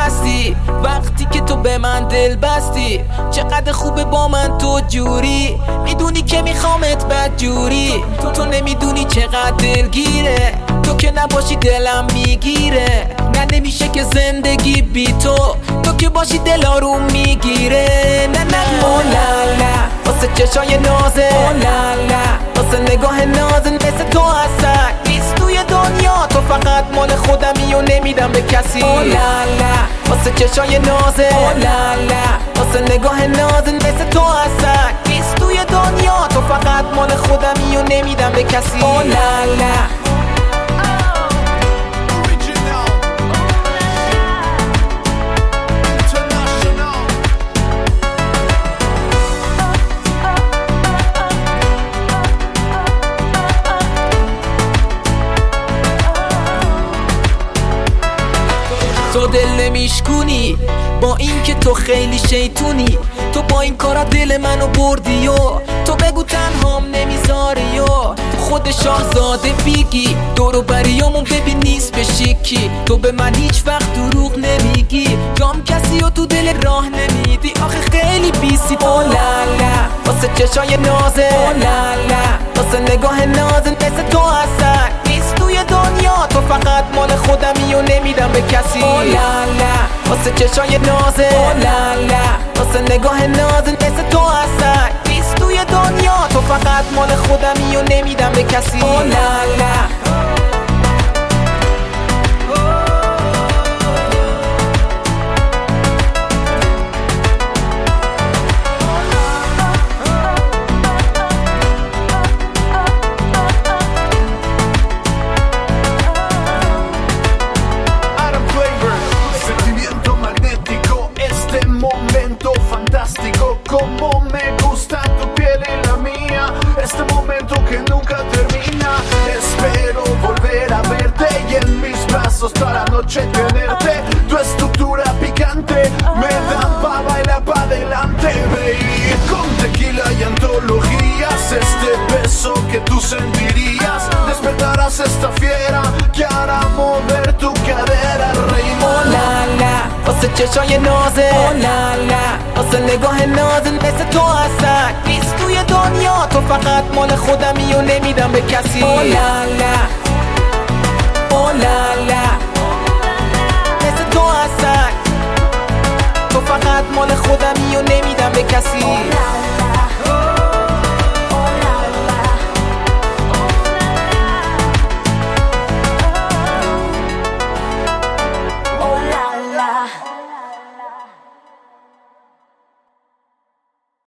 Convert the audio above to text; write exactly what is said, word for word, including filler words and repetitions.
هستی وقتی که تو به من دل بستی. چقدر خوبه با من تو جوری، میدونی که میخوامت بد جوری. تو نمیدونی چقدر دلگیره، تو که نباشی دلم میگیره. نه نمیشه که زندگی بی تو، تو که باشی دل آروم میگیره. نه نه اولالا واسه چشای نازه، اولالا واسه نگاه نازن مثل تو هستن نیست توی دنیا. تو فقط مال خودمی و نمیدم به کسی. اولالا واسه چشای نازه، اولالا واسه نگاه نازن مثل تو هستن نیست توی دنیا. تو فقط مال خودمی و نمیدم به کسی. اولالا تو دل نمیشکونی با این که تو خیلی شیطونی. تو با این کارا دل منو بردی و تو بگو تنهام نمیذاری. و تو خود شاهزاده بیگی دورو بریامون ببین نیست به شیکی. تو به من هیچ وقت دروغ نمیگی، جام کسی و تو دل راه نمیدی. آخه خیلی بیسی اولالا واسه چشای نازه، اولالا واسه نگاه نازن مثل تو هستن نیست توی دنیا. تو فقط مال خودمی و نمیدم به کسی. اولالا واسه چشای نازه، اولالا واسه نگاه نازن مثل تو هستن نیست توی دنیا. تو فقط مال خودمی و نمیدم به کسی. اولالا como me gusta tu piel y la mía, este momento que nunca termina. Espero volver a verte y en mis brazos toda la noche tenerte. Tu estructura picante me da pa' bailar pa' adelante, baby. Con tequila y antologías, este beso que tú sentirías. Despertarás esta fiera que hará mover tu cadera, reina. اولالا واسه چشای نازه، اولالا واسه نگاه نازن مثل تو هستن نیست توی دنیا. تو فقط مال خودمی و نمیدم به کسی. اولالا اولالا